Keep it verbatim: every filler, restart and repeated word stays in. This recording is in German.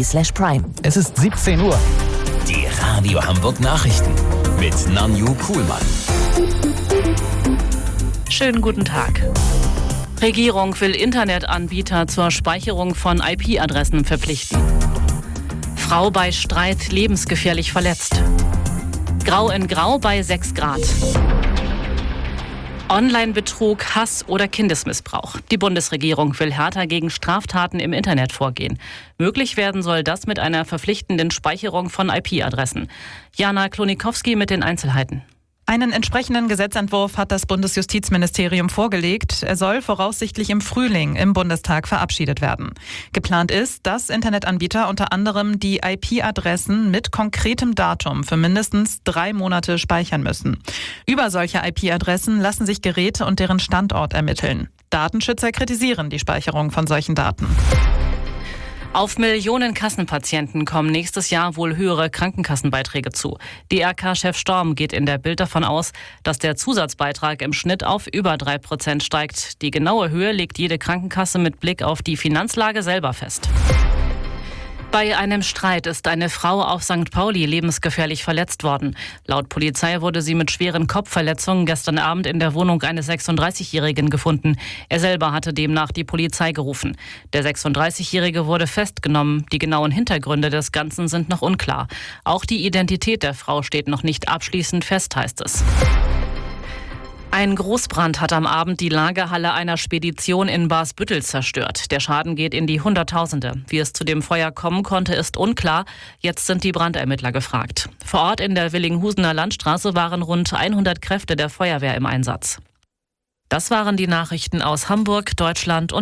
slash prime. Es ist siebzehn Uhr. Die Radio Hamburg Nachrichten mit Nanju Kuhlmann. Schönen guten Tag. Regierung will Internetanbieter zur Speicherung von I P-Adressen verpflichten. Frau bei Streit lebensgefährlich verletzt. Grau in Grau bei sechs Grad. Online-Betrug, Hass oder Kindesmissbrauch. Die Bundesregierung will härter gegen Straftaten im Internet vorgehen. Möglich werden soll das mit einer verpflichtenden Speicherung von I P-Adressen. Jana Klonikowski mit den Einzelheiten. Einen entsprechenden Gesetzentwurf hat das Bundesjustizministerium vorgelegt. Er soll voraussichtlich im Frühling im Bundestag verabschiedet werden. Geplant ist, dass Internetanbieter unter anderem die I P-Adressen mit konkretem Datum für mindestens drei Monate speichern müssen. Über solche I P-Adressen lassen sich Geräte und deren Standort ermitteln. Datenschützer kritisieren die Speicherung von solchen Daten. Auf Millionen Kassenpatienten kommen nächstes Jahr wohl höhere Krankenkassenbeiträge zu. D R K-Chef Storm geht in der Bild davon aus, dass der Zusatzbeitrag im Schnitt auf über drei Prozent steigt. Die genaue Höhe legt jede Krankenkasse mit Blick auf die Finanzlage selber fest. Bei einem Streit ist eine Frau auf Sankt Pauli lebensgefährlich verletzt worden. Laut Polizei wurde sie mit schweren Kopfverletzungen gestern Abend in der Wohnung eines sechsunddreißigjährigen gefunden. Er selber hatte demnach die Polizei gerufen. Der sechsunddreißigjährige wurde festgenommen. Die genauen Hintergründe des Ganzen sind noch unklar. Auch die Identität der Frau steht noch nicht abschließend fest, heißt es. Ein Großbrand hat am Abend die Lagerhalle einer Spedition in Barsbüttel zerstört. Der Schaden geht in die Hunderttausende. Wie es zu dem Feuer kommen konnte, ist unklar. Jetzt sind die Brandermittler gefragt. Vor Ort in der Willinghusener Landstraße waren rund hundert Kräfte der Feuerwehr im Einsatz. Das waren die Nachrichten aus Hamburg, Deutschland und